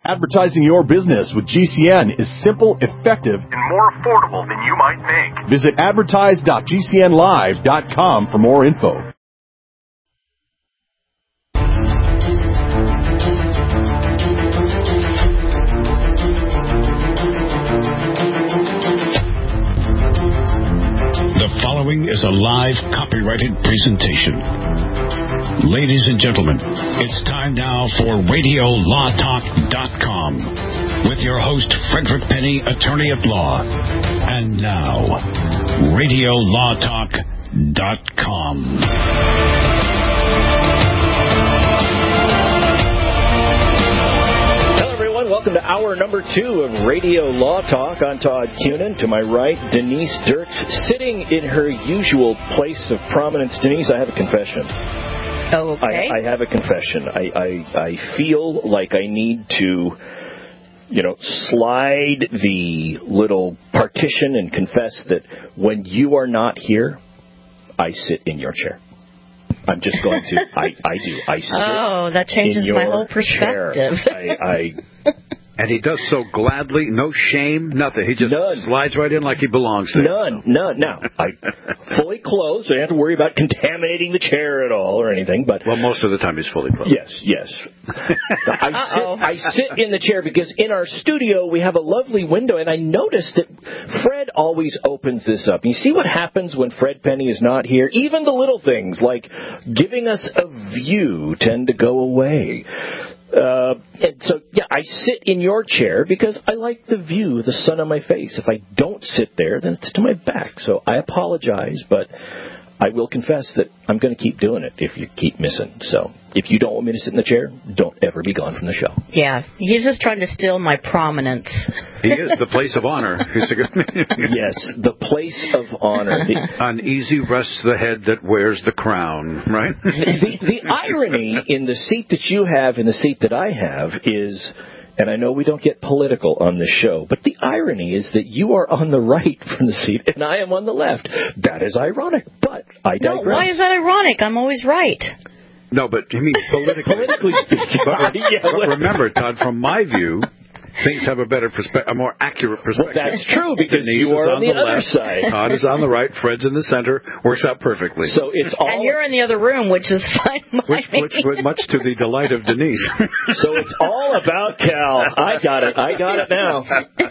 Advertising your business with GCN is simple, effective, and more affordable than you might think. Visit advertise.gcnlive.com for more info. The following is a live copyrighted presentation. Ladies and gentlemen, it's time now for RadioLawTalk.com with your host, Frederick Penny, attorney at law. And now, RadioLawTalk.com. Welcome to hour number 2 of Radio Law Talk. I'm Todd Cunin. To my right, Denise Dirks, sitting in her usual place of prominence. Denise, I have a confession. Oh, okay. I have a confession. I feel like I need to, slide the little partition and confess that when you are not here, I sit in your chair. I'm just going to. I do. I sit. Oh, that changes my whole perspective. And he does so gladly, no shame, nothing. He just slides right in like he belongs there. None. Now, I fully clothed, so I don't have to worry about contaminating the chair at all or anything. But most of the time he's fully clothed. Yes. I sit in the chair because in our studio we have a lovely window, and I noticed that Fred always opens this up. You see what happens when Fred Penny is not here? Even the little things like giving us a view tend to go away. I sit in your chair because I like the view, the sun on my face. If I don't sit there, then it's to my back. So I apologize, but I will confess that I'm going to keep doing it if you keep missing. So if you don't want me to sit in the chair, don't ever be gone from the show. Yeah, he's just trying to steal my prominence. He is the place of honor. Yes, the place of honor. Uneasy rests the head that wears the crown, right? The irony in the seat that you have and the seat that I have is, and I know we don't get political on this show, but the irony is that you are on the right from the seat and I am on the left. That is ironic, but I digress. No, why is that ironic? I'm always right. No, but you mean politically speaking. But remember, Todd, from my view, things have a better perspective, a more accurate perspective. Well, that's true, because Denise you are on the other side. Todd is on the right, Fred's in the center. Works out perfectly. So it's all. And you're in the other room, which is fine. Which much to the delight of Denise. So it's all about Cal. I got it now.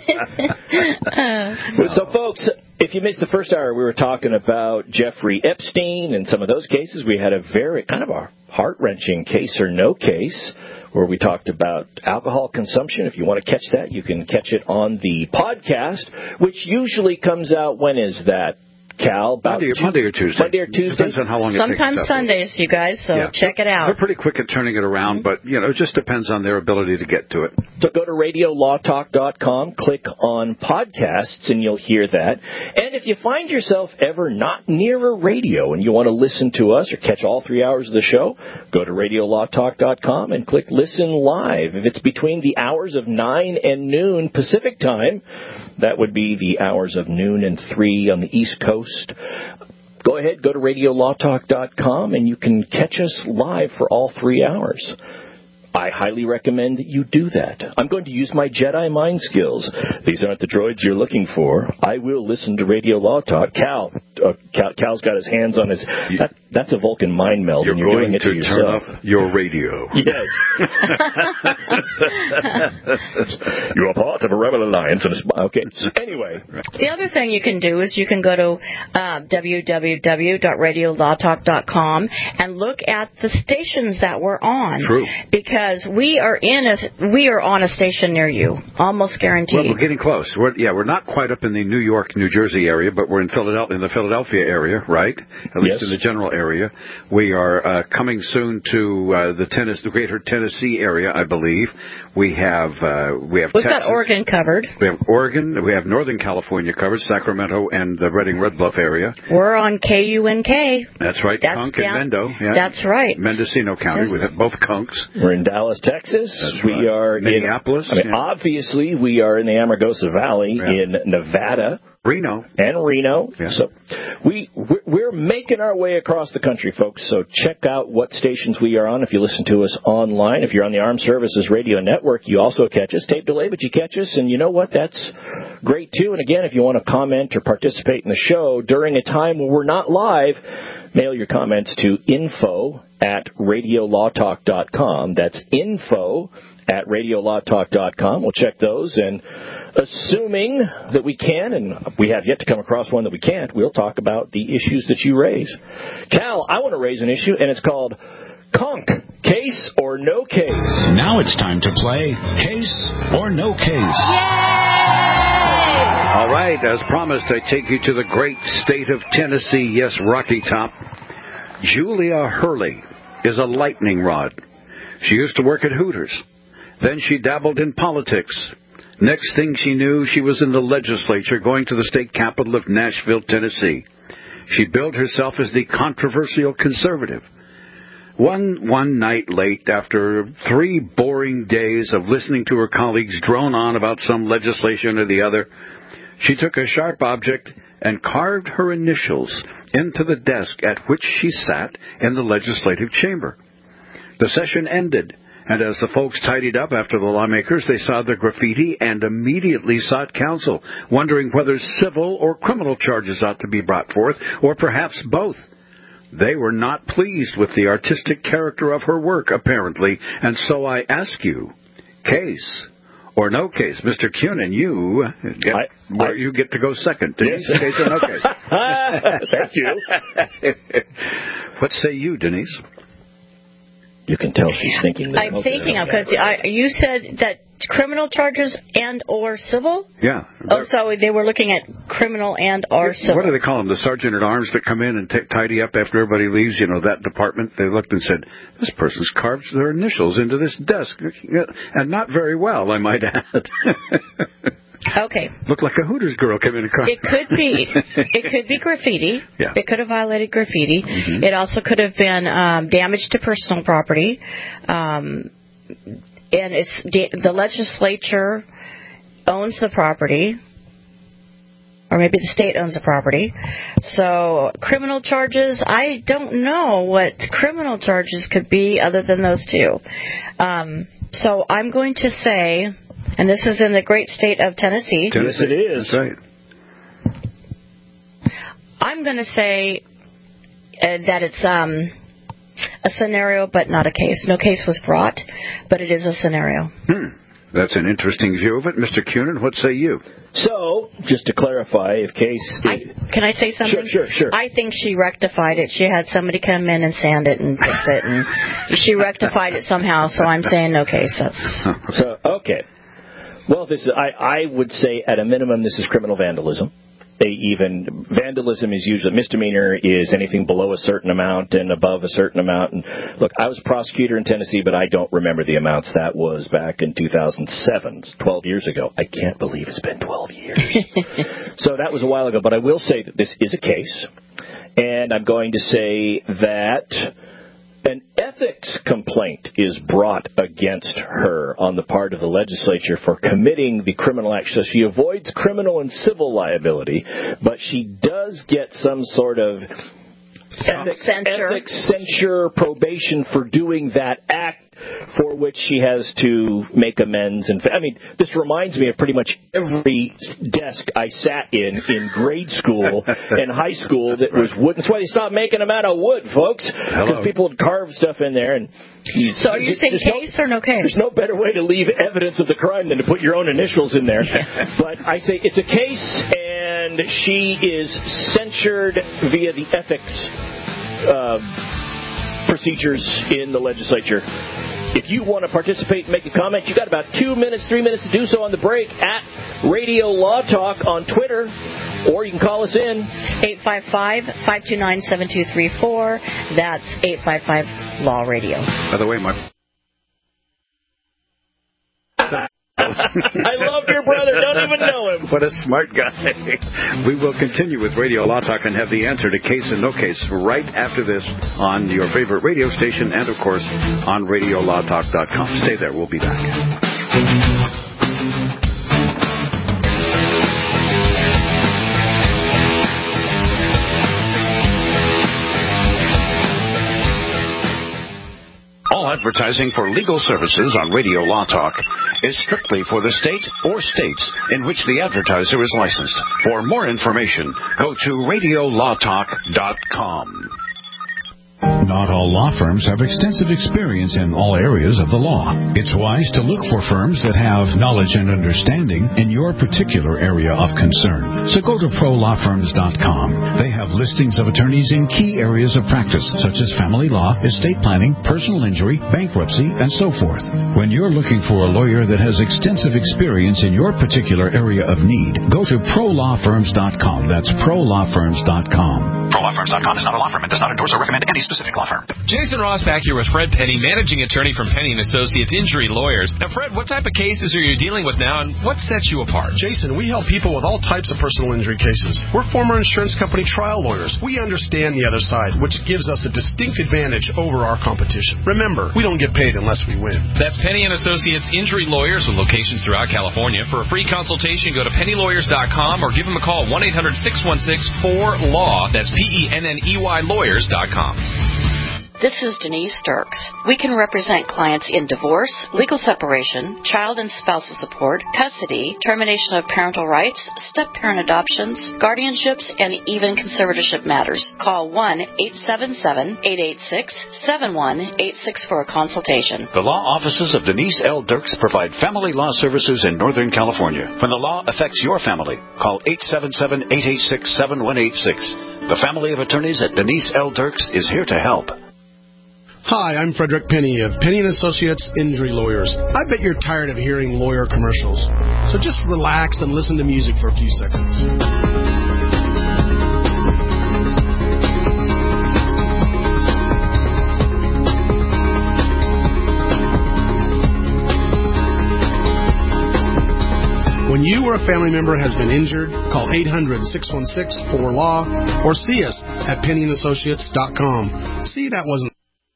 So, folks, if you missed the first hour, we were talking about Jeffrey Epstein and some of those cases. We had a very kind of a heart-wrenching case or no case, where we talked about alcohol consumption. If you want to catch that, you can catch it on the podcast, which usually comes out, when is that, Cal? Monday or Tuesday. Monday or Tuesday. Depends on how long it takes. Sometimes Sundays, you guys, so check it out. They're pretty quick at turning it around, but, it just depends on their ability to get to it. So go to RadioLawTalk.com, click on podcasts, and you'll hear that. And if you find yourself ever not near a radio and you want to listen to us or catch all 3 hours of the show, go to RadioLawTalk.com and click Listen Live. If it's between the hours of 9 and noon Pacific time, that would be the hours of noon and 3 on the East Coast. Go ahead, go to RadioLawTalk.com, and you can catch us live for all 3 hours. I highly recommend that you do that. I'm going to use my Jedi mind skills. These aren't the droids you're looking for. I will listen to Radio Law Talk. Cal's got his hands on his... That's a Vulcan mind meld, and you're doing it to yourself. Turn up your radio. Yes. You are part of a rebel alliance. Okay. So anyway. The other thing you can do is you can go to www.radiolawtalk.com and look at the stations that we're on. True. Because we are on a station near you, almost guaranteed. Well, we're getting close. We're not quite up in the New York, New Jersey area, but we're in the Philadelphia area, right? At least in the general area. We are coming soon to the Greater Tennessee area, I believe. We've Texas. Got Oregon covered. We have Oregon. We have Northern California covered, Sacramento and the Redding Red Bluff area. We're on KUNK. That's right, Kunk and Mendo. Yeah. That's right. Mendocino County. Yes. We have both Kunks. We're in Dallas, Texas. That's we right. are Minneapolis. Obviously, we are in the Amargosa Valley in Nevada. Reno. Yeah. So we're making our way across the country, folks. So check out what stations we are on. If you listen to us online, if you're on the Armed Services Radio Network, you also catch us. Tape delay, but you catch us. And you know what? That's great, too. And again, if you want to comment or participate in the show during a time when we're not live, mail your comments to info@radiolawtalk.com. That's info@radiolawtalk.com. We'll check those, and assuming that we can, and we have yet to come across one that we can't, we'll talk about the issues that you raise. Cal, I want to raise an issue, and it's called Conk, Case or No Case. Now it's time to play Case or No Case. Yay! All right, as promised, I take you to the great state of Tennessee, yes, Rocky Top. Julia Hurley is a lightning rod. She used to work at Hooters. Then she dabbled in politics. Next thing she knew, she was in the legislature going to the state capital of Nashville, Tennessee. She billed herself as the controversial conservative. One night late, after 3 boring days of listening to her colleagues drone on about some legislation or the other, she took a sharp object and carved her initials into the desk at which she sat in the legislative chamber. The session ended, and as the folks tidied up after the lawmakers, they saw the graffiti and immediately sought counsel, wondering whether civil or criminal charges ought to be brought forth, or perhaps both. They were not pleased with the artistic character of her work, apparently, and so I ask you, case or no case? Mr. Cunin, you get to go second. Denise, yes. Case or no case? Thank you. What say you, Denise? You can tell she's thinking. I'm thinking of, because you said that criminal charges and or civil? Yeah. Oh, so they were looking at criminal and or civil. What do they call them? The sergeant at arms that come in and tidy up after everybody leaves, that department? They looked and said, this person's carved their initials into this desk. And not very well, I might add. Okay. Looked like a Hooters girl came in and carved. It could be graffiti. Yeah. It could have violated graffiti. Mm-hmm. It also could have been damage to personal property. And the legislature owns the property, or maybe the state owns the property. So criminal charges, I don't know what criminal charges could be other than those two. So I'm going to say, and this is in the great state of Tennessee. Yes, it is. That's right. I'm going to say that it's a scenario, but not a case. No case was brought, but it is a scenario. That's an interesting view of it. Mr. Cunin, what say you? So, just to clarify, if case... Can I say something? Sure. I think she rectified it. She had somebody come in and sand it and fix it, and she rectified it somehow, so I'm saying no case. Okay. Well, I would say, at a minimum, this is criminal vandalism. Vandalism is usually, misdemeanor is anything below a certain amount and above a certain amount. And look, I was a prosecutor in Tennessee, but I don't remember the amounts. That was back in 2007, 12 years ago. I can't believe it's been 12 years. So that was a while ago. But I will say that this is a case, and I'm going to say that an ethics complaint is brought against her on the part of the legislature for committing the criminal act. So she avoids criminal and civil liability, but she does get some sort of ethics censure, probation for doing that act, for which she has to make amends. And this reminds me of pretty much every desk I sat in grade school and high school that was wood. That's why they stopped making them out of wood, folks, because people would carve stuff in there. And so are you saying case or no case? There's no better way to leave evidence of the crime than to put your own initials in there. But I say it's a case, and she is censured via the ethics procedures in the legislature. If you want to participate and make a comment, you got about 2 minutes, 3 minutes to do so on the break at Radio Law Talk on Twitter, or you can call us in 855-529-7234. That's 855 Law Radio. By the way, I love your brother. Don't even know him. What a smart guy. We will continue with Radio Law Talk and have the answer to case and no case right after this on your favorite radio station and, of course, on RadioLawTalk.com. Stay there. We'll be back. Advertising for legal services on Radio Law Talk is strictly for the state or states in which the advertiser is licensed. For more information, go to radiolawtalk.com. Not all law firms have extensive experience in all areas of the law. It's wise to look for firms that have knowledge and understanding in your particular area of concern. So go to prolawfirms.com. They have listings of attorneys in key areas of practice, such as family law, estate planning, personal injury, bankruptcy, and so forth. When you're looking for a lawyer that has extensive experience in your particular area of need, go to prolawfirms.com. That's prolawfirms.com. Prolawfirms.com is not a law firm and does not endorse or recommend any specific law firm. Jason Ross back here with Fred Penny, managing attorney from Penny & Associates Injury Lawyers. Now, Fred, what type of cases are you dealing with now, and what sets you apart? Jason, we help people with all types of personal injury cases. We're former insurance company trial lawyers. We understand the other side, which gives us a distinct advantage over our competition. Remember, we don't get paid unless we win. That's Penny & Associates Injury Lawyers with locations throughout California. For a free consultation, go to pennylawyers.com or give them a call, 1-800-616-4LAW. That's PENNEY lawyers.com. This is Denise Dirks. We can represent clients in divorce, legal separation, child and spousal support, custody, termination of parental rights, step-parent adoptions, guardianships, and even conservatorship matters. Call 1-877-886-7186 for a consultation. The law offices of Denise L. Dirks provide family law services in Northern California. When the law affects your family, call 877-886-7186. The family of attorneys at Denise L. Dirks is here to help. Hi, I'm Frederick Penny of Penny & Associates Injury Lawyers. I bet you're tired of hearing lawyer commercials. So just relax and listen to music for a few seconds. When you or a family member has been injured, call 800-616-4LAW or see us at PennyandAssociates.com. See, that wasn't...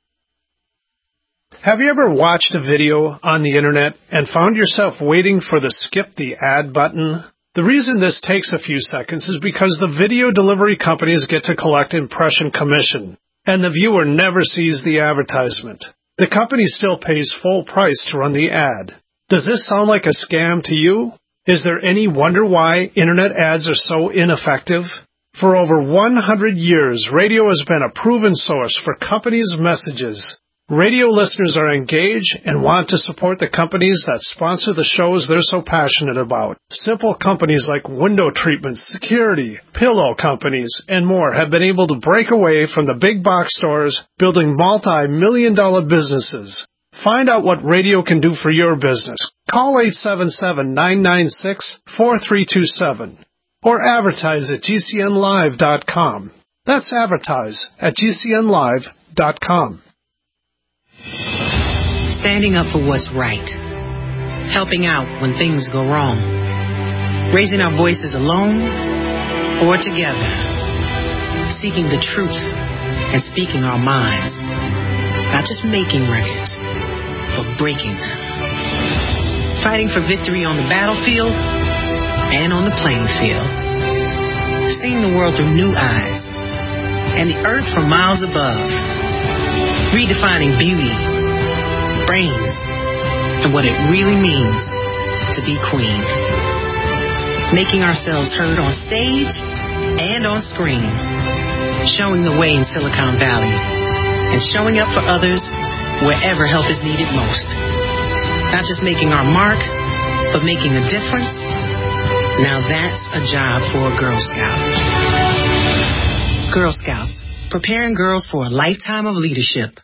Have you ever watched a video on the internet and found yourself waiting for the skip the ad button? The reason this takes a few seconds is because the video delivery companies get to collect impression commission, and the viewer never sees the advertisement. The company still pays full price to run the ad. Does this sound like a scam to you? Is there any wonder why internet ads are so ineffective? For over 100 years, radio has been a proven source for companies' messages. Radio listeners are engaged and want to support the companies that sponsor the shows they're so passionate about. Simple companies like window treatment, security, pillow companies, and more have been able to break away from the big box stores, building multi-million-dollar businesses. Find out what radio can do for your business. Call 877-996-4327 or advertise at GCNlive.com. That's advertise at GCNlive.com. Standing up for what's right. Helping out when things go wrong. Raising our voices alone or together. Seeking the truth and speaking our minds. Not just making records, but breaking them. Fighting for victory on the battlefield and on the playing field. Seeing the world through new eyes and the earth from miles above. Redefining beauty, brains, and what it really means to be queen. Making ourselves heard on stage and on screen. Showing the way in Silicon Valley. And showing up for others wherever help is needed most. Not just making our mark, but making a difference. Now that's a job for a Girl Scout. Girl Scouts. Preparing girls for a lifetime of leadership.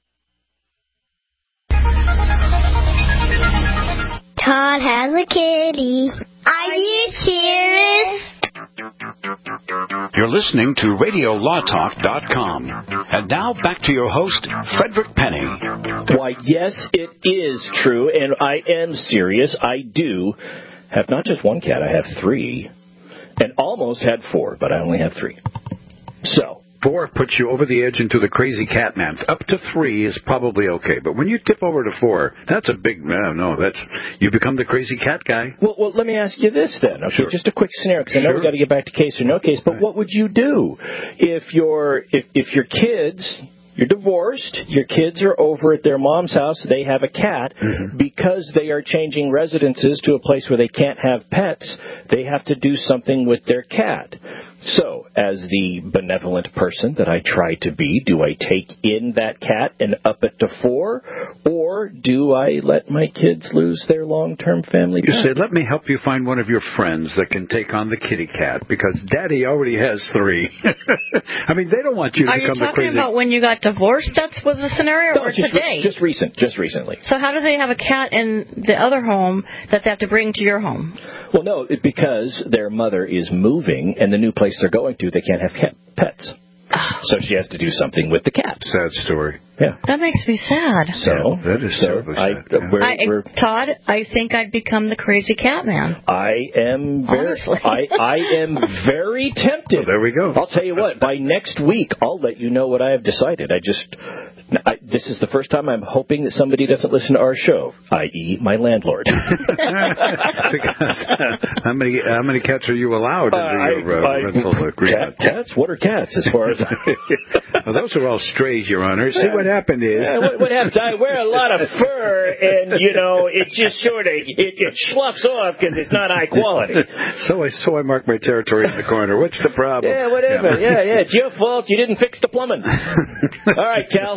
Todd has a kitty. Are you serious? You're listening to RadioLawTalk.com. And now back to your host, Frederick Penny. Why, yes, it is true, and I am serious. I do have not just one cat, I have three. And almost had four, but I only have three. So. 4 puts you over the edge into the crazy cat man. Up to 3 is probably okay, but when you tip over to 4, that's a big you become the crazy cat guy. Well, let me ask you this then. Okay, sure. Just a quick scenario, because I know we got to get back to case or no case. But what would you do if your kids You're divorced. Your kids are over at their mom's house. They have a cat. Because they are changing residences to a place where they can't have pets, they have to do something with their cat. So, as the benevolent person that I try to be, do I take in that cat and up it to 4? Or do I let my kids lose their long-term family pet? You say, let me help you find one of your friends that can take on the kitty cat, because Daddy already has 3. I mean, they don't want you to become the crazy... Are you talking about when you got divorced? That was the scenario, or today? Just recently. So how do they have a cat in the other home that they have to bring to your home? Well, no, because their mother is moving, and the new place they're going to, they can't have pets. So she has to do something with the cat. Sad story. Yeah. That makes me sad. So that is terribly sad. Todd, I think I'd become the crazy cat man. I am very tempted. Well, there we go. I'll tell you what. By next week, I'll let you know what I have decided. This is the first time I'm hoping that somebody doesn't listen to our show, i.e., my landlord. Because how many cats are you allowed under your rental agreement? Cats? What are cats? As far as well, those are all strays, Your Honor. See, what happened is... what happens? I wear a lot of fur, and, it just sort of... It sloughs off because it's not high quality. So I mark my territory in the corner. What's the problem? Yeah, whatever. Yeah, it's your fault. You didn't fix the plumbing. All right, Cal,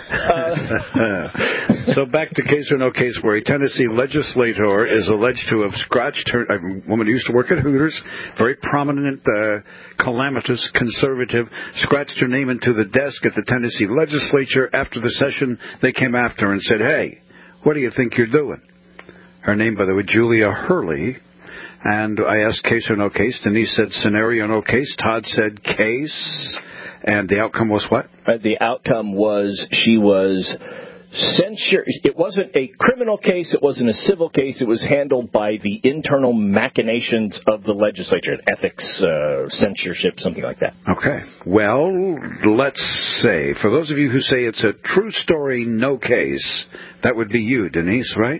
So back to Case or No Case, where a Tennessee legislator is alleged to have scratched her... A woman who used to work at Hooters, very prominent, calamitous, conservative, scratched her name into the desk at the Tennessee legislature. After the session, they came after her and said, hey, what do you think you're doing? Her name, by the way, Julia Hurley. And I asked Case or No Case. Denise said scenario no case. Todd said case. And the outcome was what? The outcome was she was censured. It wasn't a criminal case. It wasn't a civil case. It was handled by the internal machinations of the legislature, ethics, censorship, something like that. Okay. Well, let's say, for those of you who say it's a true story, no case, that would be you, Denise, right?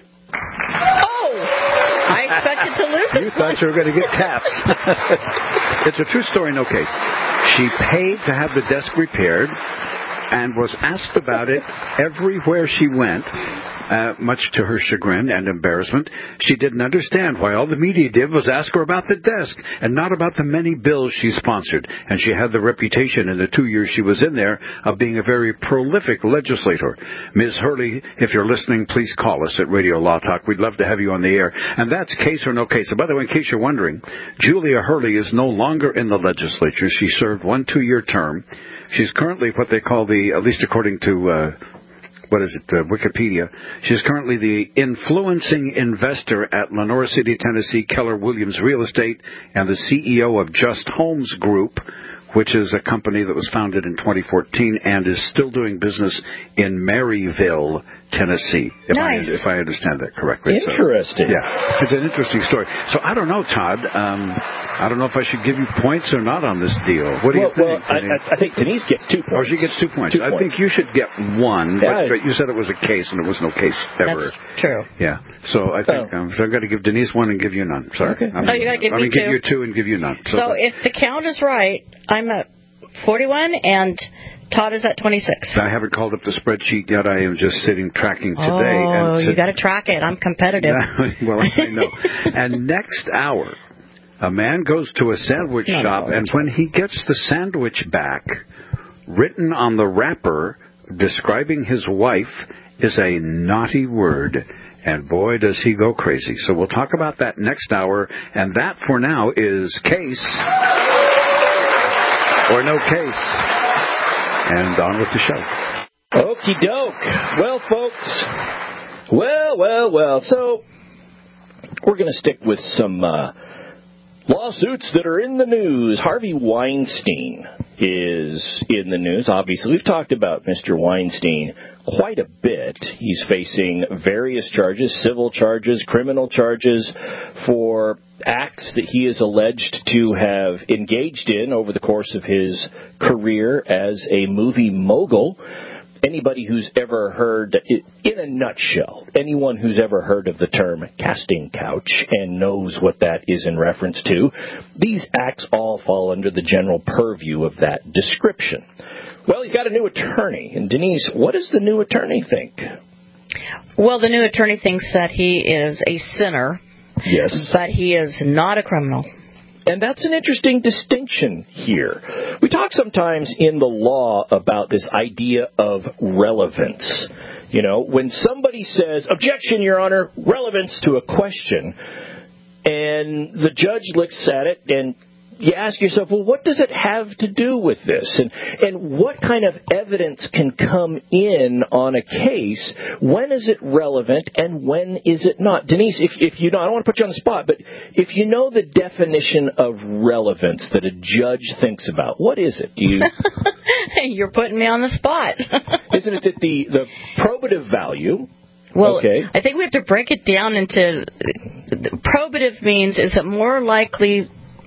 Oh! I expected to lose this. You thought you were going to get taps. It's a true story, no case. She paid to have the desk repaired and was asked about it everywhere she went, much to her chagrin and embarrassment. She didn't understand why all the media did was ask her about the desk and not about the many bills she sponsored. And she had the reputation in the 2 years she was in there of being a very prolific legislator. Ms. Hurley, if you're listening, please call us at Radio Law Talk. We'd love to have you on the air. And that's Case or No Case. And by the way, in case you're wondering, Julia Hurley is no longer in the legislature. She served 1 2-year term. She's currently what they call at least according to, Wikipedia, she's currently the influencing investor at Lenore City, Tennessee, Keller Williams Real Estate, and the CEO of Just Homes Group, which is a company that was founded in 2014 and is still doing business in Maryville, Tennessee, if I understand that correctly. Interesting. So, yeah, it's an interesting story. So I don't know, Todd. I don't know if I should give you points or not on this deal. What do you think? Well, I think Denise gets 2 points. Oh, she gets 2 points. I think you should get 1. Yeah. But you said it was a case, and it was no case ever. That's true. Yeah. So I think so I'm going to give Denise 1 and give you none. Sorry. Okay. I'm going to give you 2 and give you none. So if the count is right, I'm at 41 and Todd is at 26. I haven't called up the spreadsheet yet. I am just sitting tracking today. Oh, you got to track it. I'm competitive. Well, I know. And next hour, a man goes to a sandwich shop, and when he gets the sandwich back, written on the wrapper describing his wife is a naughty word. And boy, does he go crazy. So we'll talk about that next hour. And that, for now, is Case or No Case. And on with the show. Okie doke. Well, folks. Well. So, we're going to stick with some lawsuits that are in the news. Harvey Weinstein is in the news. Obviously, we've talked about Mr. Weinstein quite a bit. He's facing various charges, civil charges, criminal charges, for acts that he is alleged to have engaged in over the course of his career as a movie mogul. Anybody who's ever heard, in a nutshell, anyone who's ever heard of the term casting couch and knows what that is in reference to, these acts all fall under the general purview of that description. Well, he's got a new attorney. And Denise, what does the new attorney think? Well, the new attorney thinks that he is a sinner. Yes. But he is not a criminal. And that's an interesting distinction here. We talk sometimes in the law about this idea of relevance. You know, when somebody says, objection, Your Honor, relevance to a question, and the judge looks at it and you ask yourself, well, what does it have to do with this? And what kind of evidence can come in on a case? When is it relevant and when is it not? Denise, if you know, I don't want to put you on the spot, but if you know the definition of relevance that a judge thinks about, what is it? You're putting me on the spot. Isn't it that the probative value... Well, okay. I think we have to break it down into... Probative means, is it more likely...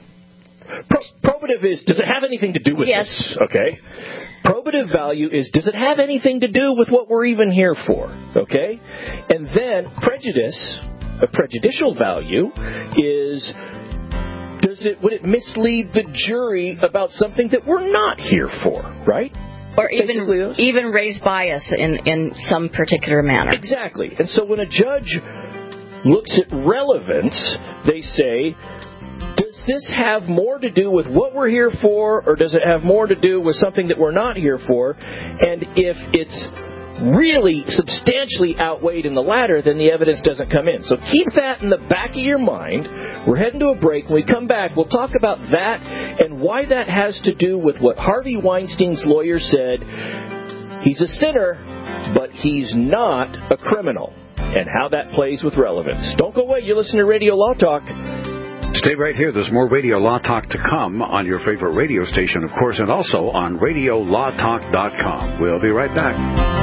Probative is, does it have anything to do with this? Okay. Probative value is, does it have anything to do with what we're even here for? Okay. And then prejudice, a prejudicial value is, would it mislead the jury about something that we're not here for, right? Or even raise bias in some particular manner. Exactly. And so when a judge looks at relevance, they say, does this have more to do with what we're here for, or does it have more to do with something that we're not here for? And if it's really substantially outweighed in the latter, then the evidence doesn't come in. So keep that in the back of your mind. We're heading to a break. When we come back, we'll talk about that and why that has to do with what Harvey Weinstein's lawyer said. He's a sinner, but he's not a criminal, and how that plays with relevance. Don't go away. You're listening to Radio Law Talk. Stay right here. There's more Radio Law Talk to come on your favorite radio station, of course, and also on RadioLawTalk.com. We'll be right back.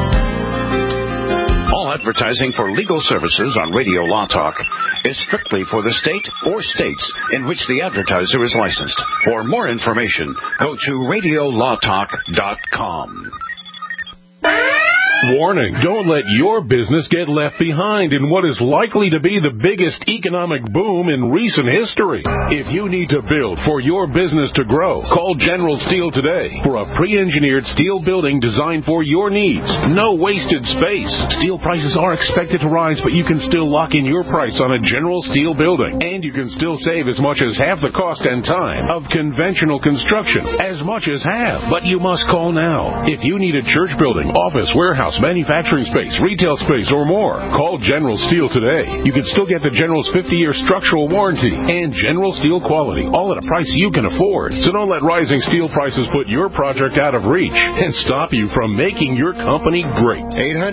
All advertising for legal services on Radio Law Talk is strictly for the state or states in which the advertiser is licensed. For more information, go to RadioLawTalk.com. Warning, don't let your business get left behind in what is likely to be the biggest economic boom in recent history. If you need to build for your business to grow, call General Steel today for a pre-engineered steel building designed for your needs. No wasted space. Steel prices are expected to rise, but you can still lock in your price on a General Steel building. And you can still save as much as half the cost and time of conventional construction. As much as half. But you must call now. If you need a church building, office, warehouse, manufacturing space, retail space, or more, call General Steel today. You can still get the General's 50-year structural warranty and General Steel quality, all at a price you can afford. So don't let rising steel prices put your project out of reach and stop you from making your company great.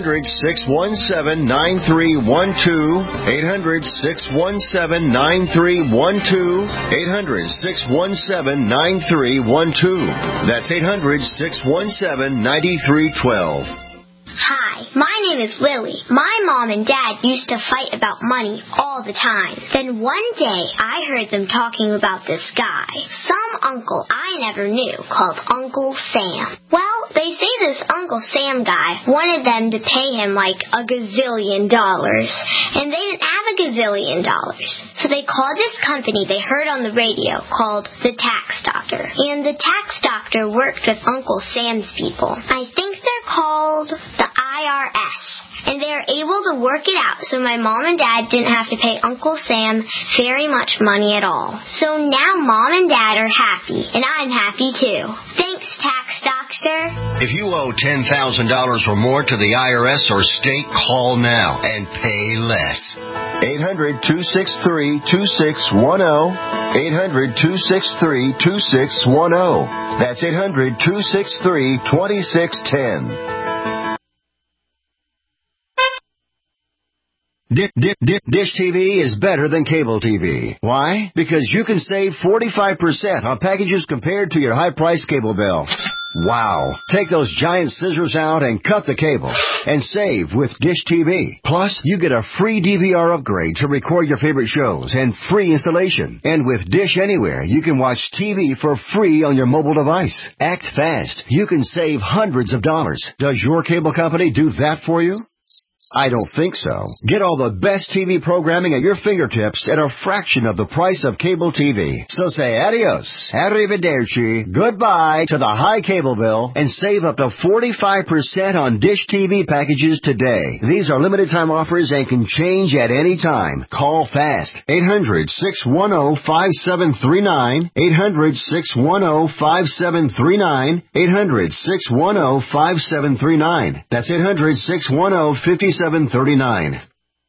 800-617-9312. 800-617-9312. 800-617-9312. That's 800-617-9312. Hi, my name is Lily. My mom and dad used to fight about money all the time. Then one day, I heard them talking about this guy, some uncle I never knew, called Uncle Sam. Well, they say this Uncle Sam guy wanted them to pay him like $1 gazillion, and they didn't have $1 gazillion. So they called this company they heard on the radio called the Tax Doctor. And the Tax Doctor worked with Uncle Sam's people. I think they're called the IRS, and they are able to work it out so my mom and dad didn't have to pay Uncle Sam very much money at all. So now mom and dad are happy, and I'm happy too. Thanks, Tax Doctor. If you owe $10,000 or more to the IRS or state, call now and pay less. 800-263-2610. 800-263-2610. That's 800-263-2610. Dish TV is better than cable TV. Why? Because you can save 45% on packages compared to your high-priced cable bill. Wow. Take those giant scissors out and cut the cable and save with Dish TV. Plus, you get a free DVR upgrade to record your favorite shows and free installation. And with Dish Anywhere, you can watch TV for free on your mobile device. Act fast. You can save hundreds of dollars. Does your cable company do that for you? I don't think so. Get all the best TV programming at your fingertips at a fraction of the price of cable TV. So say adios, arrivederci, goodbye to the high cable bill and save up to 45% on Dish TV packages today. These are limited time offers and can change at any time. Call fast. 800-610-5739. 800-610-5739. 800-610-5739. That's 800-610-5739. 739.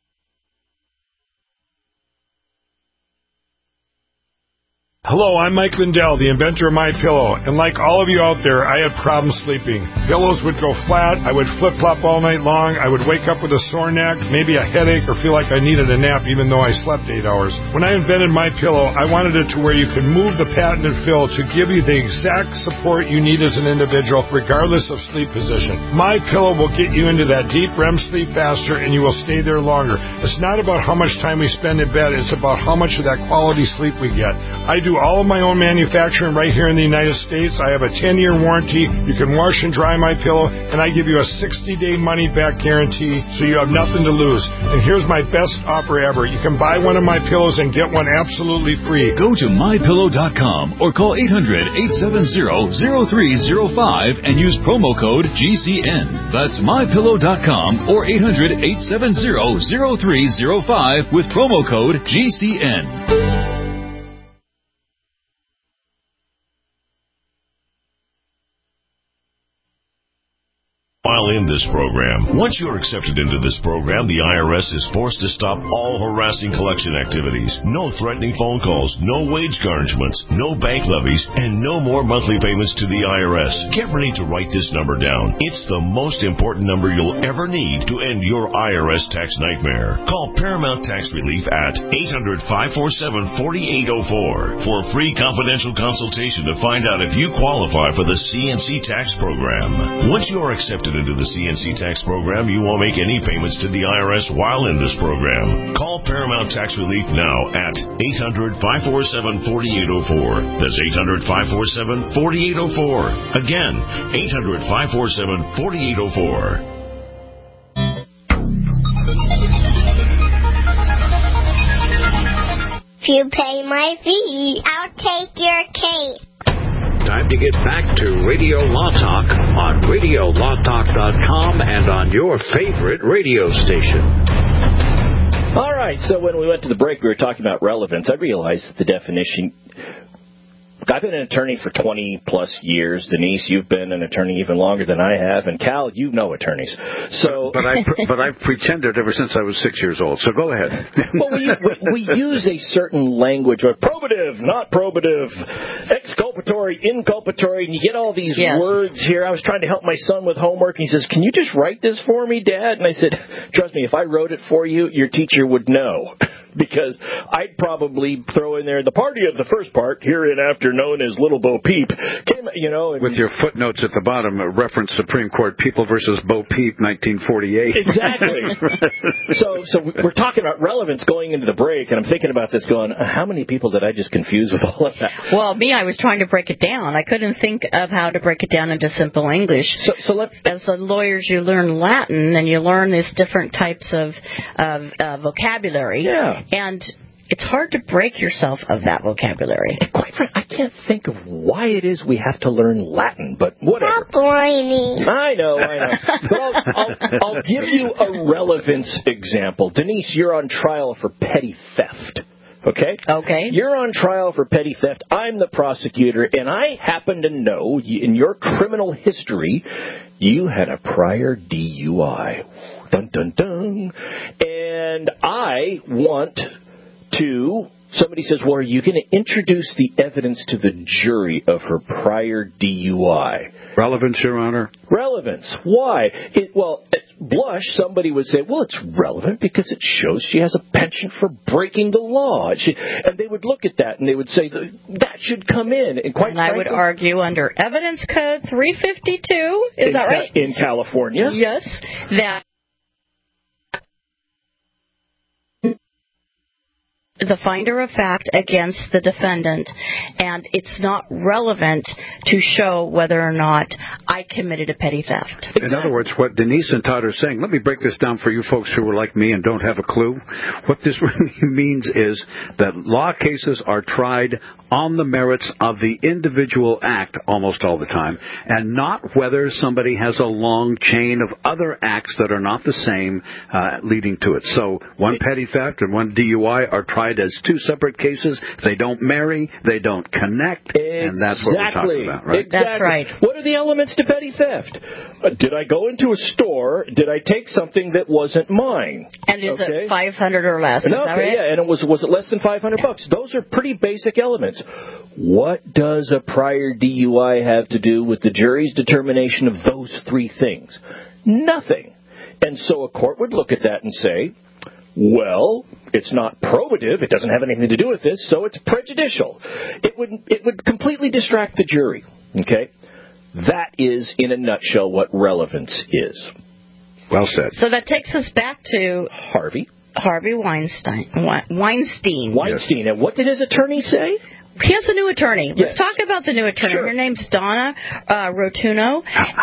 Hello, I'm Mike Lindell, the inventor of MyPillow, and like all of you out there, I had problems sleeping. Pillows would go flat, I would flip-flop all night long, I would wake up with a sore neck, maybe a headache, or feel like I needed a nap even though I slept 8 hours. When I invented MyPillow, I wanted it to where you could move the patented fill to give you the exact support you need as an individual, regardless of sleep position. MyPillow will get you into that deep REM sleep faster, and you will stay there longer. It's not about how much time we spend in bed, it's about how much of that quality sleep we get. I do all of my own manufacturing right here in the United States. I have a 10-year warranty. You can wash and dry my pillow, and I give you a 60-day money-back guarantee, so you have nothing to lose. And here's my best offer ever. You can buy one of my pillows and get one absolutely free. Go to MyPillow.com or call 800-870-0305 and use promo code GCN. That's MyPillow.com or 800-870-0305 with promo code GCN. While in this program, once you're accepted into this program, the IRS is forced to stop all harassing collection activities. No threatening phone calls, no wage garnishments, no bank levies, and no more monthly payments to the IRS. Get ready to write this number down. It's the most important number you'll ever need to end your IRS tax nightmare. Call Paramount Tax Relief at 800-547-4804 for a free confidential consultation to find out if you qualify for the CNC tax program. Once you are accepted into the CNC tax program, you won't make any payments to the IRS while in this program. Call Paramount Tax Relief now at 800-547-4804. That's 800-547-4804. Again, 800-547-4804. If you pay my fee, I'll take your cake. Time to get back to Radio Law Talk on RadioLawTalk.com and on your favorite radio station. All right, so when we went to the break, we were talking about relevance. I realized that the definition... I've been an attorney for 20-plus years. Denise, you've been an attorney even longer than I have. And Cal, you know attorneys. So, But I've pretended ever since I was 6 years old. So go ahead. Well, we use a certain language, or probative, not probative, exculpatory, inculpatory, and you get all these words here. I was trying to help my son with homework, and he says, "Can you just write this for me, Dad?" And I said, "Trust me, if I wrote it for you, your teacher would know." Because I'd probably throw in there the party of the first part, hereinafter known as Little Bo Peep, and with your footnotes at the bottom, reference Supreme Court People versus Bo Peep, 1948. Exactly. So we're talking about relevance going into the break, and I'm thinking about this going, how many people did I just confuse with all of that? Well, I was trying to break it down. I couldn't think of how to break it down into simple English. So let's... As the lawyers, you learn Latin, and you learn these different types of vocabulary. Yeah. And it's hard to break yourself of that vocabulary. And quite frankly, I can't think of why it is we have to learn Latin, but whatever. Stop whining. I know. But I'll give you a relevance example. Denise, you're on trial for petty theft. Okay? Okay. You're on trial for petty theft. I'm the prosecutor, and I happen to know in your criminal history you had a prior DUI. Dun, dun, dun. And I want to... Somebody says, well, are you going to introduce the evidence to the jury of her prior DUI? Relevance, Your Honor? Relevance. Why? At blush, somebody would say, well, it's relevant because it shows she has a penchant for breaking the law. And they would look at that and they would say, that should come in. And frankly, I would argue under Evidence Code 352, is that right? In California. Yes. the finder of fact against the defendant, and it's not relevant to show whether or not I committed a petty theft. In other words, what Denise and Todd are saying, let me break this down for you folks who are like me and don't have a clue. What this really means is that law cases are tried on the merits of the individual act almost all the time, and not whether somebody has a long chain of other acts that are not the same leading to it. So one petty theft and one DUI are tried as two separate cases. They don't marry, they don't connect, and that's what we're talking about, right? Exactly. That's right. What are the elements to petty theft? Did I go into a store? Did I take something that wasn't mine? And is it 500 or less? No, is that right? yeah, and was it less than $500? Those are pretty basic elements. What does a prior DUI have to do with the jury's determination of those three things? Nothing. And so a court would look at that and say, well, it's not probative, it doesn't have anything to do with this, so it's prejudicial. It would completely distract the jury. Okay? That is, in a nutshell, what relevance is. Well said. So that takes us back to Harvey Weinstein. Weinstein. And what did his attorney say? He has a new attorney. Yes. Let's talk about the new attorney. Sure. Her name's Donna Rotuno.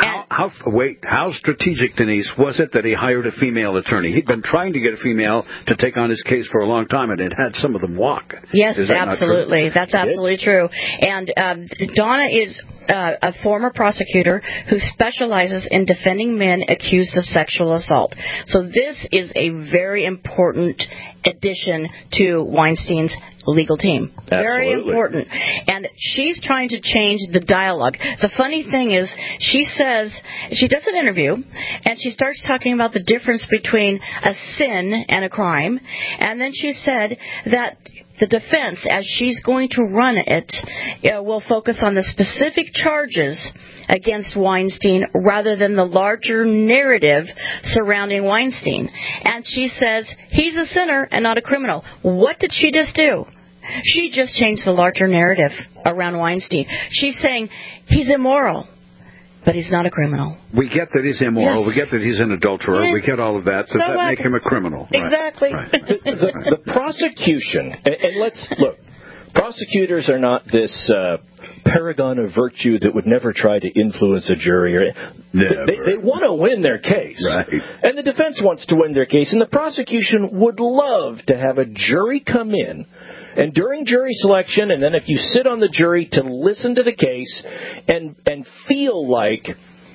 How strategic, Denise, was it that he hired a female attorney? He'd been trying to get a female to take on his case for a long time, and it had some of them walk. Yes, absolutely. That's absolutely true. And Donna is a former prosecutor who specializes in defending men accused of sexual assault. So this is a very important addition to Weinstein's legal team. Absolutely. Very important. And she's trying to change the dialogue. The funny thing is, she does an interview, and she starts talking about the difference between a sin and a crime. And then she said that the defense, as she's going to run it, will focus on the specific charges against Weinstein rather than the larger narrative surrounding Weinstein. And she says he's a sinner and not a criminal. What did she just do? She just changed the larger narrative around Weinstein. She's saying he's immoral, but he's not a criminal. We get that he's immoral. Yes. We get that he's an adulterer. Yeah. We get all of that. Does that make him a criminal? Exactly. Right. The prosecution, and let's look, prosecutors are not this paragon of virtue that would never try to influence a jury. They want to win their case. Right. And the defense wants to win their case, and the prosecution would love to have a jury come in, and during jury selection, and then if you sit on the jury to listen to the case and feel like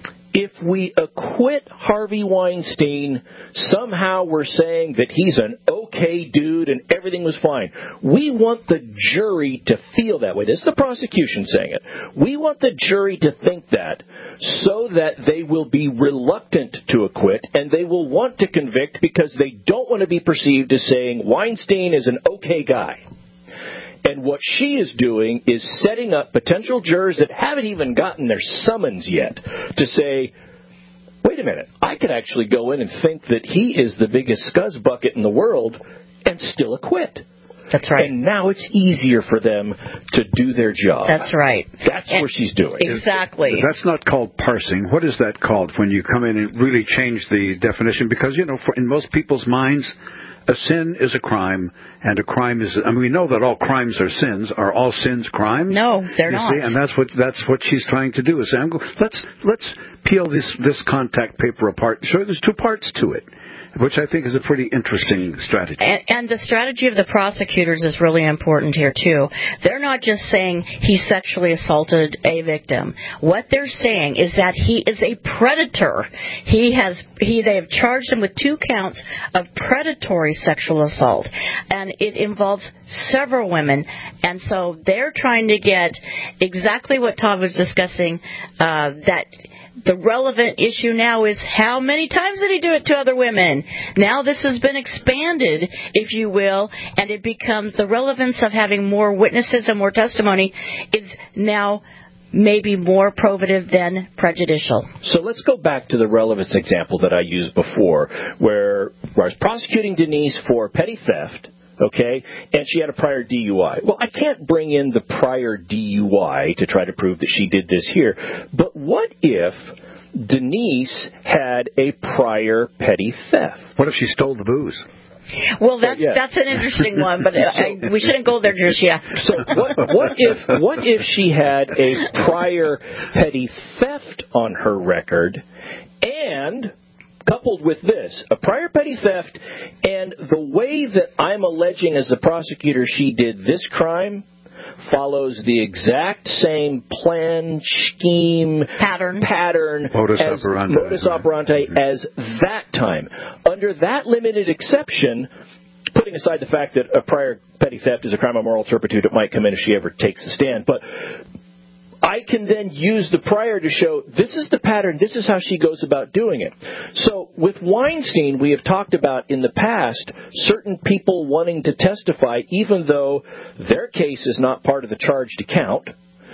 if we acquit Harvey Weinstein, somehow we're saying that he's an okay dude and everything was fine. We want the jury to feel that way. This is the prosecution saying it. We want the jury to think that so that they will be reluctant to acquit and they will want to convict because they don't want to be perceived as saying Weinstein is an okay guy. And what she is doing is setting up potential jurors that haven't even gotten their summons yet to say, wait a minute, I could actually go in and think that he is the biggest scuzz bucket in the world and still acquit. That's right. And now it's easier for them to do their job. That's right. That's what she's doing. Exactly. That's not called parsing. What is that called when you come in and really change the definition? Because, in most people's minds, a sin is a crime, and a crime is. I mean, we know that all crimes are sins. Are all sins crimes? No, they're not. See? And that's what she's trying to do. Is say, let's peel this contact paper apart. Sure, there's two parts to it, which I think is a pretty interesting strategy. And the strategy of the prosecutors is really important here, too. They're not just saying he sexually assaulted a victim. What they're saying is that he is a predator. They have charged him with 2 counts of predatory sexual assault. And it involves several women. And so they're trying to get exactly what Todd was discussing, that the relevant issue now is how many times did he do it to other women? Now this has been expanded, if you will, and it becomes the relevance of having more witnesses and more testimony is now maybe more probative than prejudicial. So let's go back to the relevance example that I used before, where I was prosecuting Denise for petty theft, okay, and she had a prior DUI. Well, I can't bring in the prior DUI to try to prove that she did this here, but what if Denise had a prior petty theft? What if she stole the booze? Well, that's an interesting one, but we shouldn't go there just yet. So what if she had a prior petty theft on her record, and coupled with this, a prior petty theft, and the way that I'm alleging as the prosecutor she did this crime follows the exact same plan, scheme, pattern, modus operandi as that time. Under that limited exception, putting aside the fact that a prior petty theft is a crime of moral turpitude, it might come in if she ever takes the stand, but I can then use the prior to show this is the pattern, this is how she goes about doing it. So with Weinstein, we have talked about in the past certain people wanting to testify even though their case is not part of the charged account,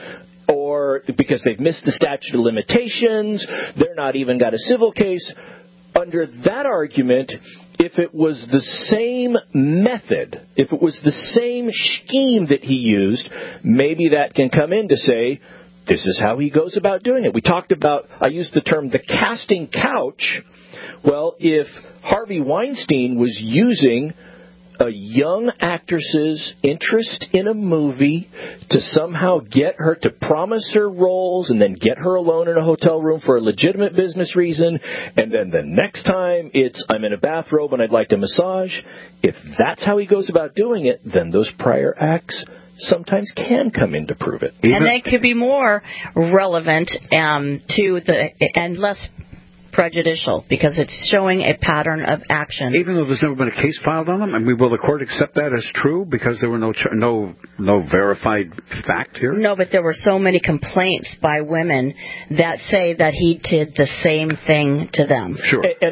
or because they've missed the statute of limitations, they're not even got a civil case. Under that argument, if it was the same method, if it was the same scheme that he used, maybe that can come in to say, this is how he goes about doing it. We talked about, I used the term the casting couch. Well, if Harvey Weinstein was using a young actress's interest in a movie to somehow get her to promise her roles and then get her alone in a hotel room for a legitimate business reason, and then the next time it's, I'm in a bathrobe and I'd like a massage, if that's how he goes about doing it, then those prior acts sometimes can come in to prove it. And they could be more relevant to the, and less prejudicial, because it's showing a pattern of action. Even though there's never been a case filed on them? I mean, will the court accept that as true because there were no verified fact here? No, but there were so many complaints by women that say that he did the same thing to them. Sure. And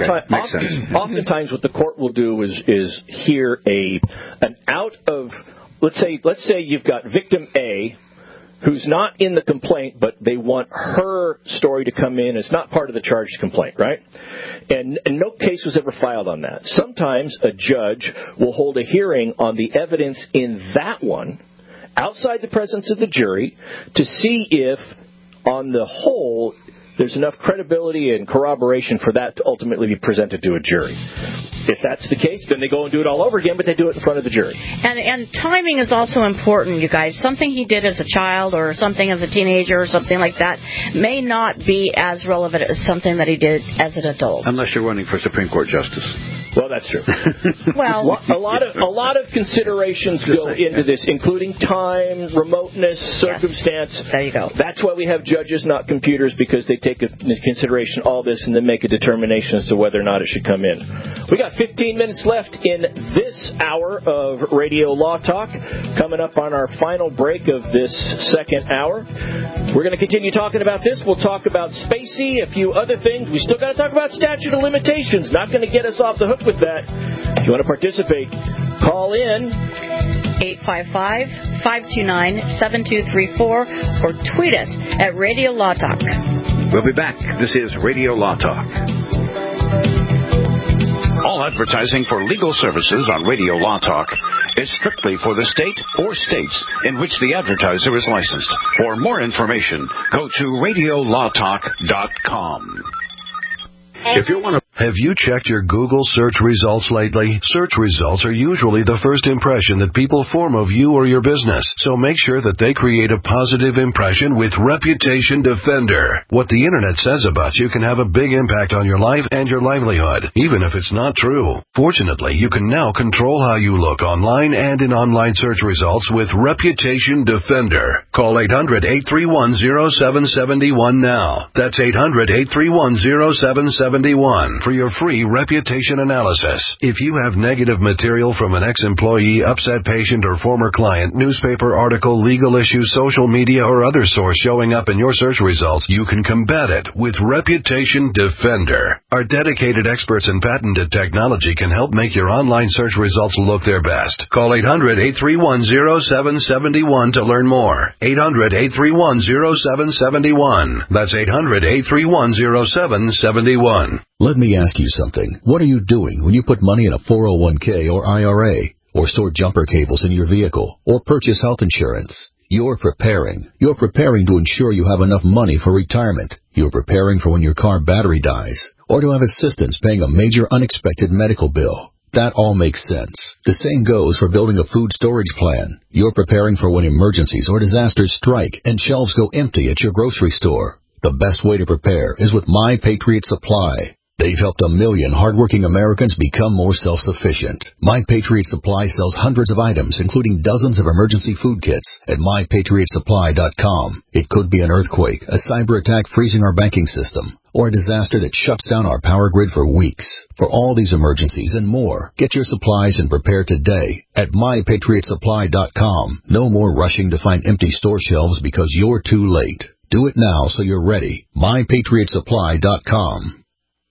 oftentimes what the court will do is hear an out of, let's say you've got victim A who's not in the complaint, but they want her story to come in. It's not part of the charged complaint, right? And no case was ever filed on that. Sometimes a judge will hold a hearing on the evidence in that one, outside the presence of the jury, to see if, on the whole, there's enough credibility and corroboration for that to ultimately be presented to a jury. If that's the case, then they go and do it all over again, but they do it in front of the jury. And timing is also important, you guys. Something he did as a child or something as a teenager or something like that may not be as relevant as something that he did as an adult. Unless you're running for Supreme Court Justice. Well, that's true. Well, a lot of considerations go into this, including time, remoteness, circumstance. Yes. There you go. That's why we have judges, not computers, because they take into consideration all this and then make a determination as to whether or not it should come in. We got 15 minutes left in this hour of Radio Law Talk. Coming up on our final break of this second hour, we're going to continue talking about this. We'll talk about Spacey, a few other things. We still got to talk about statute of limitations. Not going to get us off the hook with that. If you want to participate, call in 855-529-7234 or tweet us at Radio Law Talk. We'll be back. This is Radio Law Talk. All advertising for legal services on Radio Law Talk is strictly for the state or states in which the advertiser is licensed. For more information, go to radiolawtalk.com. If you want to... Have you checked your Google search results lately? Search results are usually the first impression that people form of you or your business. So make sure that they create a positive impression with Reputation Defender. What the internet says about you can have a big impact on your life and your livelihood, even if it's not true. Fortunately, you can now control how you look online and in online search results with Reputation Defender. Call 800-831-0771 now. That's 800-831-0771. For your free reputation analysis. If you have negative material from an ex-employee, upset patient, or former client, newspaper article, legal issue, social media, or other source showing up in your search results, you can combat it with Reputation Defender. Our dedicated experts in patented technology can help make your online search results look their best. Call 800-831-0771 to learn more. 800-831-0771. That's 800-831-0771. Let me ask you something. What are you doing when you put money in a 401k or IRA, or store jumper cables in your vehicle, or purchase health insurance? You're preparing. You're preparing to ensure you have enough money for retirement. You're preparing for when your car battery dies, or to have assistance paying a major unexpected medical bill. That all makes sense. The same goes for building a food storage plan. You're preparing for when emergencies or disasters strike and shelves go empty at your grocery store. The best way to prepare is with My Patriot Supply. They've helped 1 million hardworking Americans become more self-sufficient. My Patriot Supply sells hundreds of items, including dozens of emergency food kits at MyPatriotSupply.com. It could be an earthquake, a cyber attack freezing our banking system, or a disaster that shuts down our power grid for weeks. For all these emergencies and more, get your supplies and prepare today at MyPatriotSupply.com. No more rushing to find empty store shelves because you're too late. Do it now so you're ready. MyPatriotSupply.com.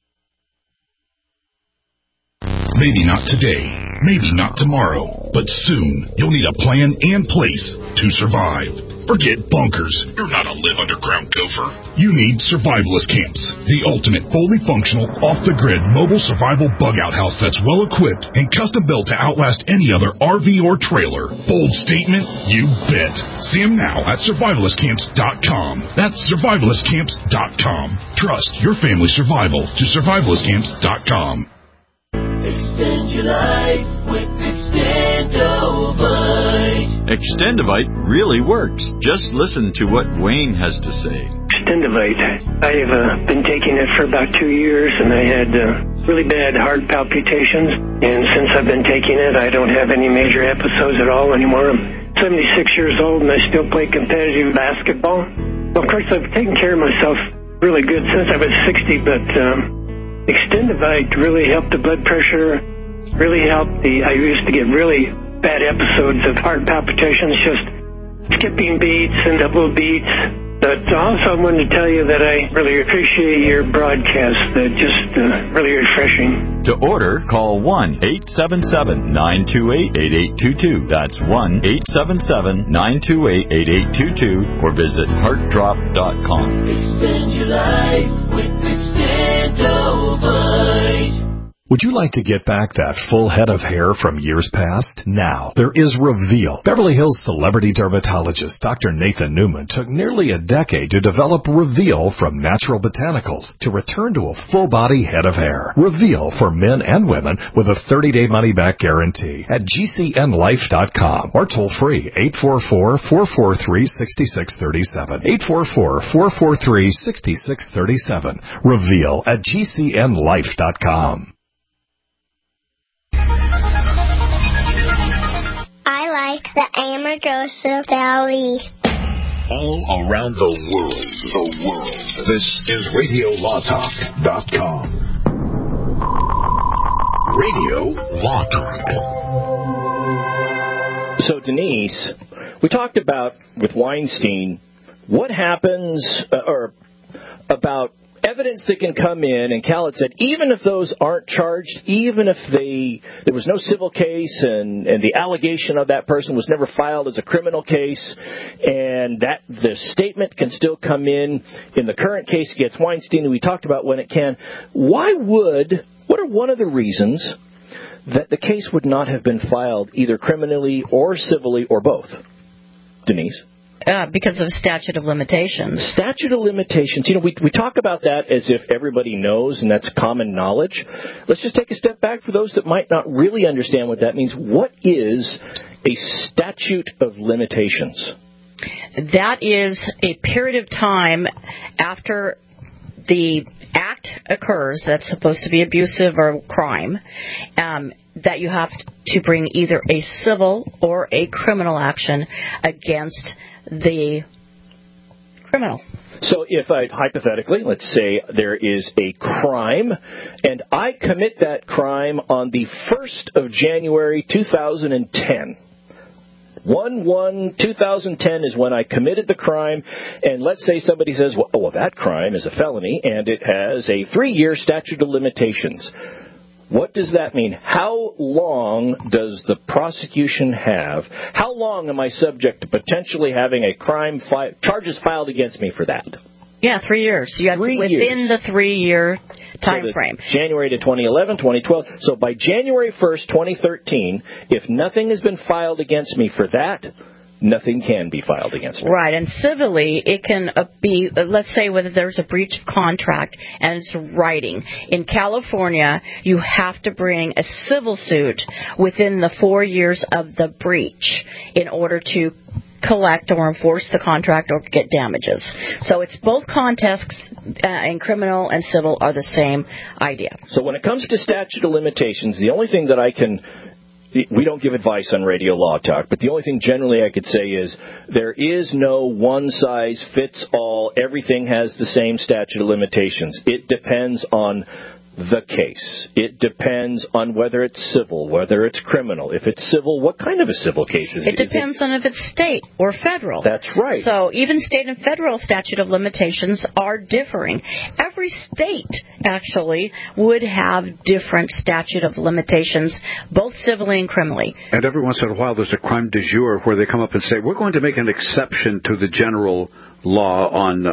Maybe not today, maybe not tomorrow, but soon you'll need a plan and place to survive. Forget bunkers. You're not a live underground gopher. You need survivalist camps, the ultimate fully functional, off-the-grid mobile survival bug-out house that's well-equipped and custom-built to outlast any other RV or trailer. Bold statement? You bet. See them now at survivalistcamps.com. That's survivalistcamps.com. Trust your family's survival to survivalistcamps.com. Extend your life with Extendovite. Extendovite really works. Just listen to what Wayne has to say. Extendovite. I have been taking it for about 2 years, and I had really bad heart palpitations. And since I've been taking it, I don't have any major episodes at all anymore. I'm 76 years old, and I still play competitive basketball. Well, of course, I've taken care of myself really good since I was 60, but Extendovite really helped the blood pressure, really helped I used to get really bad episodes of heart palpitations, just skipping beats and double beats. But also I wanted to tell you that I really appreciate your broadcast. Just really refreshing. To order, call 1-877-928-8822. That's 1-877-928-8822 or visit heartdrop.com. Extend your life with Extendovite. Would you like to get back that full head of hair from years past? Now, there is Reveal. Beverly Hills celebrity dermatologist Dr. Nathan Newman took nearly a decade to develop Reveal from natural botanicals to return to a full-body head of hair. Reveal for men and women with a 30-day money-back guarantee at GCNlife.com or toll-free 844-443-6637. 844-443-6637. Reveal at GCNlife.com. I like the Amargosa Valley. All around the world. This is RadioLawTalk.com. Radio Law Talk. So, Denise, we talked about, with Weinstein, what happens, or about evidence that can come in, and Cal had said even if those aren't charged, even if there was no civil case and the allegation of that person was never filed as a criminal case, and that the statement can still come in the current case against Weinstein, and we talked about when it can, what are one of the reasons that the case would not have been filed either criminally or civilly or both? Denise? Because of statute of limitations. Statute of limitations. You know, we talk about that as if everybody knows, and that's common knowledge. Let's just take a step back for those that might not really understand what that means. What is a statute of limitations? That is a period of time after the act occurs that's supposed to be abusive or crime, that you have to bring either a civil or a criminal action against the criminal. So if hypothetically, let's say there is a crime, and I commit that crime on the 1st of January 2010. 1/1/2010 is when I committed the crime, and let's say somebody says, well, that crime is a felony, and it has a 3-year statute of limitations. What does that mean? How long does the prosecution have? How long am I subject to potentially having a crime charges filed against me for that? Yeah, 3 years. You have within the 3-year time frame. January to 2011, 2012. So by January 1st, 2013, if nothing has been filed against me for that, nothing can be filed against me. Right, and civilly, it can be, let's say whether there's a breach of contract and it's writing. In California, you have to bring a civil suit within the 4 years of the breach in order to collect or enforce the contract or get damages. So it's both contexts, and criminal and civil are the same idea. So when it comes to statute of limitations, the only thing that we don't give advice on Radio Law Talk, but the only thing generally I could say is there is no one-size-fits-all, everything has the same statute of limitations. It depends on the case. It depends on whether it's civil, whether it's criminal. If it's civil, what kind of a civil case is it? It depends on if it's state or federal. That's right. So even state and federal statute of limitations are differing. Every state, actually, would have different statute of limitations, both civilly and criminally. And every once in a while there's a crime du jour where they come up and say, we're going to make an exception to the general law on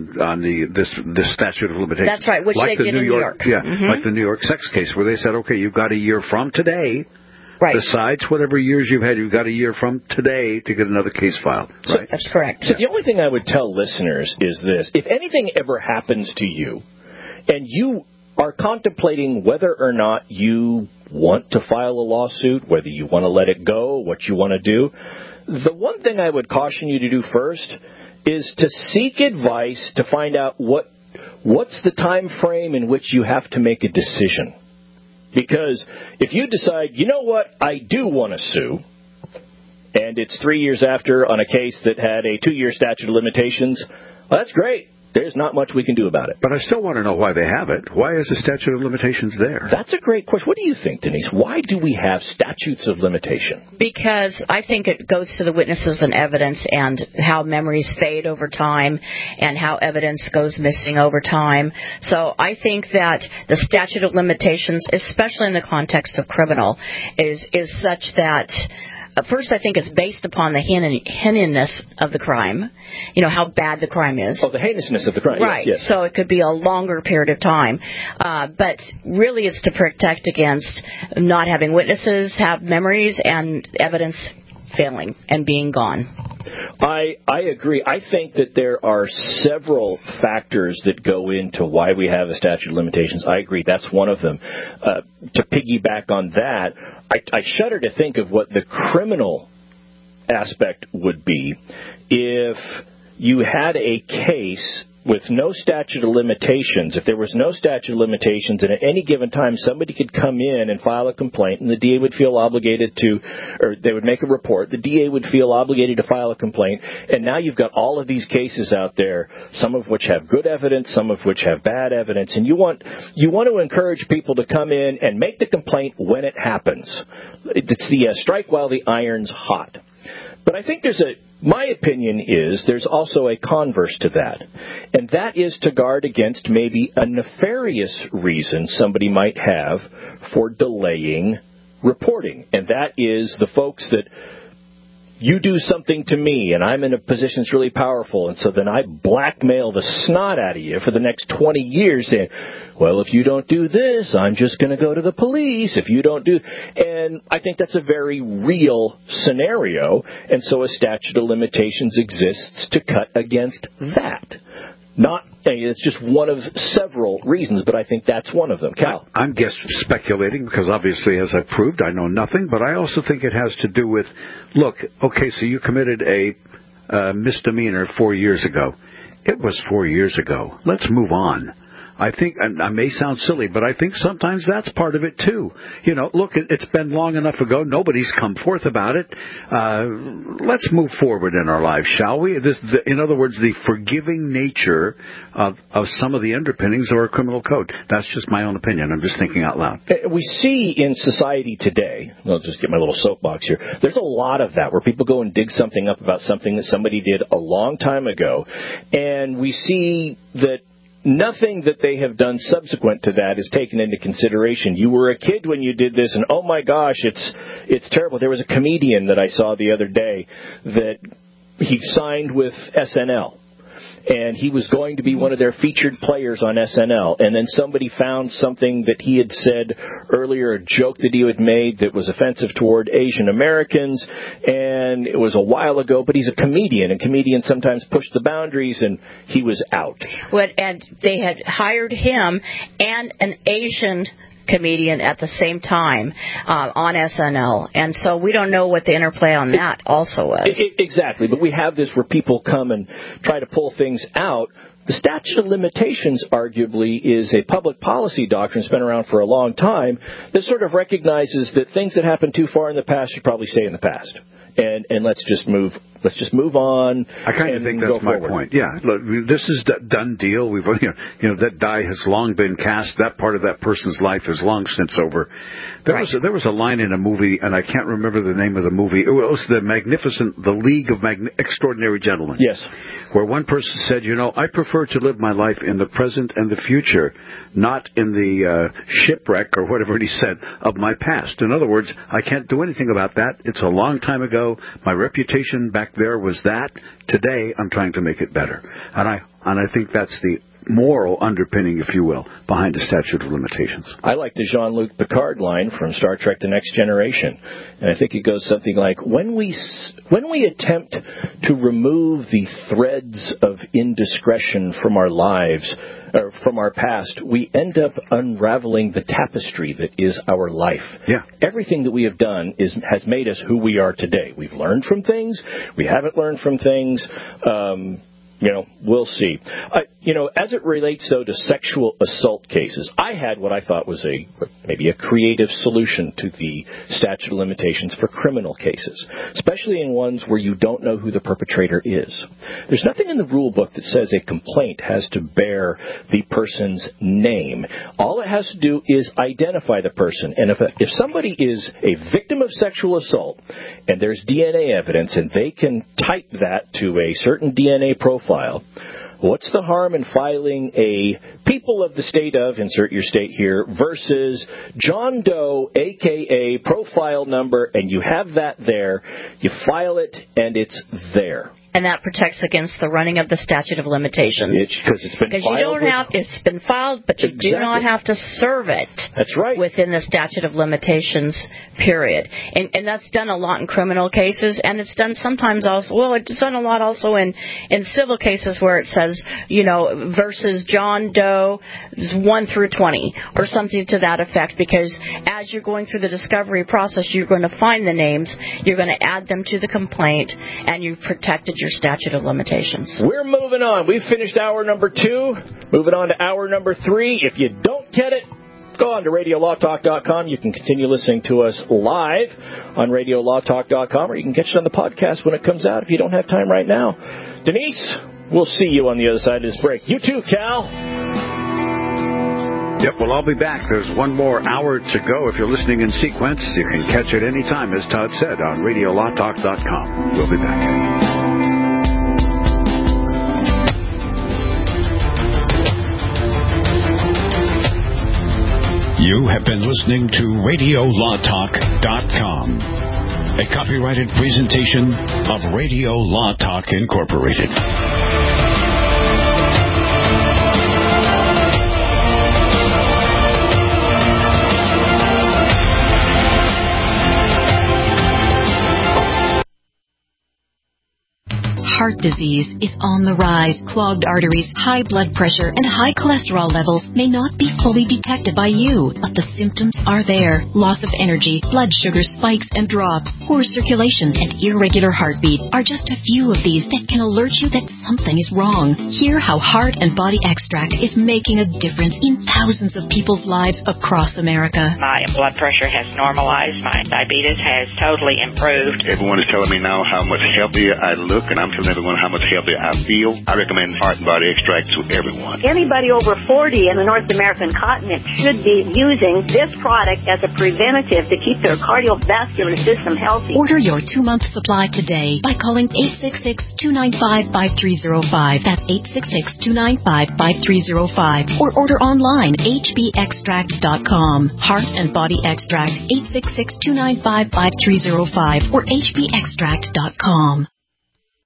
this statute of limitations. That's right, which like they did in New York. Yeah, like the New York sex case where they said, okay, you've got a year from today. Right. Besides whatever years you've had, you've got a year from today to get another case filed. Right? That's correct. So the only thing I would tell listeners is this. If anything ever happens to you and you are contemplating whether or not you want to file a lawsuit, whether you want to let it go, what you want to do, the one thing I would caution you to do first is to seek advice to find out what's the time frame in which you have to make a decision. Because if you decide, you know what, I do want to sue, and it's 3 years after on a case that had a 2-year statute of limitations, well, that's great. There's not much we can do about it. But I still want to know why they have it. Why is the statute of limitations there? That's a great question. What do you think, Denise? Why do we have statutes of limitation? Because I think it goes to the witnesses and evidence and how memories fade over time and how evidence goes missing over time. So I think that the statute of limitations, especially in the context of criminal, is such that first, I think it's based upon the heinousness of the crime, how bad the crime is. Oh, the heinousness of the crime. Right. Yes. So it could be a longer period of time. But really it's to protect against not having witnesses have memories and evidence failing and being gone. I agree. I think that there are several factors that go into why we have a statute of limitations. I agree. That's one of them. To piggyback on that, I shudder to think of what the criminal aspect would be if you had a case with no statute of limitations. If there was no statute of limitations, and at any given time somebody could come in and file a complaint, and the DA would feel obligated to, or they would make a report, the DA would feel obligated to file a complaint, and now you've got all of these cases out there, some of which have good evidence, some of which have bad evidence, and you want to encourage people to come in and make the complaint when it happens. It's the strike while the iron's hot. But I think my opinion is there's also a converse to that, and that is to guard against maybe a nefarious reason somebody might have for delaying reporting, and that is the folks that you do something to me, and I'm in a position that's really powerful, and so then I blackmail the snot out of you for the next 20 years saying, well, if you don't do this, I'm just going to go to the police. If you don't do... And I think that's a very real scenario, and so a statute of limitations exists to cut against that. It's just one of several reasons, but I think that's one of them. Cal? I'm just speculating because obviously, as I've proved, I know nothing, but I also think it has to do with, look, okay, so you committed a misdemeanor 4 years ago. It was 4 years ago. Let's move on. I think, and I may sound silly, but I think sometimes that's part of it too. Look, it's been long enough ago. Nobody's come forth about it. Let's move forward in our lives, shall we? In other words, the forgiving nature of some of the underpinnings of our criminal code. That's just my own opinion. I'm just thinking out loud. We see in society today, I'll just get my little soapbox here, there's a lot of that where people go and dig something up about something that somebody did a long time ago, and we see that nothing that they have done subsequent to that is taken into consideration. You were a kid when you did this, and oh my gosh, it's terrible. There was a comedian that I saw the other day that he signed with SNL. and he was going to be one of their featured players on SNL. And then somebody found something that he had said earlier, a joke that he had made that was offensive toward Asian Americans, and it was a while ago, but he's a comedian, and comedians sometimes push the boundaries, and he was out. And they had hired him and an Asian comedian at the same time on SNL, and so we don't know what the interplay on that also was. Exactly, but we have this where people come and try to pull things out. The statute of limitations, arguably, is a public policy doctrine that's been around for a long time that sort of recognizes that things that happened too far in the past should probably stay in the past. And let's just move on. I kind of think that's my point. Yeah, look, this is a done deal. We've that die has long been cast. That part of that person's life is long since over. There was a line in a movie, and I can't remember the name of the movie. It was The League of Extraordinary Gentlemen. Yes, where one person said, I prefer to live my life in the present and the future, not in the shipwreck or whatever he said of my past. In other words, I can't do anything about that. It's a long time ago. My reputation back there was that. Today, I'm trying to make it better. And I think that's the moral underpinning, if you will, behind the statute of limitations. I like the Jean-Luc Picard line from Star Trek The Next Generation. And I think it goes something like, when we attempt to remove the threads of indiscretion from our lives, or from our past, we end up unraveling the tapestry that is our life. Yeah. Everything that we have done has made us who we are today. We've learned from things. We haven't learned from things. We'll see. As it relates, though, to sexual assault cases, I had what I thought was maybe a creative solution to the statute of limitations for criminal cases, especially in ones where you don't know who the perpetrator is. There's nothing in the rule book that says a complaint has to bear the person's name. All it has to do is identify the person. And if somebody is a victim of sexual assault and there's DNA evidence and they can type that to a certain DNA profile, what's the harm in filing a people of the state of, insert your state here, versus John Doe, a.k.a. profile number, and you have that there. You file it, and it's there. And that protects against the running of the statute of limitations. Because it's been filed. It's been filed, but you do not have to serve it. That's right. Within the statute of limitations period. And that's done a lot in criminal cases, and it's done sometimes also, it's done a lot also in civil cases where it says, versus John Doe 1 through 20, or something to that effect, because as you're going through the discovery process, you're going to find the names, you're going to add them to the complaint, and you've protected your statute of limitations. We're moving on. We've finished hour number 2. Moving on to hour number 3. If you don't get it, go on to RadioLawTalk.com. You can continue listening to us live on RadioLawTalk.com, or you can catch it on the podcast when it comes out if you don't have time right now. Denise, we'll see you on the other side of this break. You too, Cal. Yep, well, I'll be back. There's one more hour to go. If you're listening in sequence, you can catch it any time, as Todd said, on RadioLawTalk.com. We'll be back. You have been listening to RadioLawTalk.com, a copyrighted presentation of Radio Law Talk Incorporated. Heart disease is on the rise. Clogged arteries, high blood pressure, and high cholesterol levels may not be fully detected by you, but the symptoms are there. Loss of energy, blood sugar spikes and drops, poor circulation, and irregular heartbeat are just a few of these that can alert you that something is wrong. Hear how Heart and Body Extract is making a difference in thousands of people's lives across America. My blood pressure has normalized. My diabetes has totally improved. Everyone is telling me now how much healthier I look, and I'm telling everyone how much healthier I feel. I recommend Heart and Body Extract to everyone. Anybody over 40 in the North American continent should be using this product as a preventative to keep their cardiovascular system healthy. Order your 2-month supply today by calling 866-295-5305. That's 866-295-5305. Or order online, hbextract.com. Heart and Body Extract, 866-295-5305 or hbextract.com.